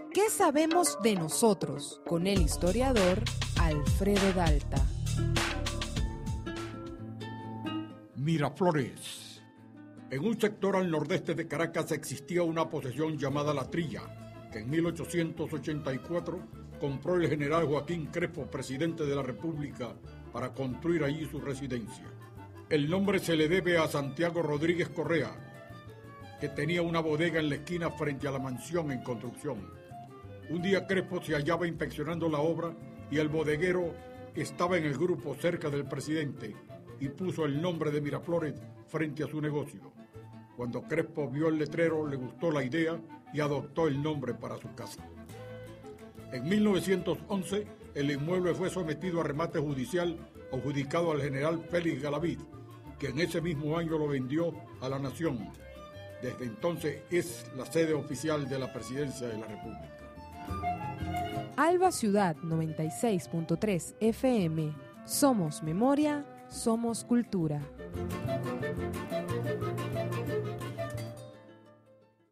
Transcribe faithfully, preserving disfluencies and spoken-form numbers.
¿Qué sabemos de nosotros? Con el historiador Alfredo Dalta. Miraflores. En un sector al nordeste de Caracas existía una posesión llamada La Trilla, que en mil ochocientos ochenta y cuatro compró el general Joaquín Crespo, presidente de la República, para construir allí su residencia. El nombre se le debe a Santiago Rodríguez Correa, que tenía una bodega en la esquina frente a la mansión en construcción. Un día Crespo se hallaba inspeccionando la obra y el bodeguero estaba en el grupo cerca del presidente y puso el nombre de Miraflores frente a su negocio. Cuando Crespo vio el letrero, le gustó la idea y adoptó el nombre para su casa. En mil novecientos once, el inmueble fue sometido a remate judicial adjudicado al general Félix Galavid, que en ese mismo año lo vendió a la Nación. Desde entonces es la sede oficial de la Presidencia de la República. Alba Ciudad noventa y seis punto tres F M. Somos memoria, somos cultura.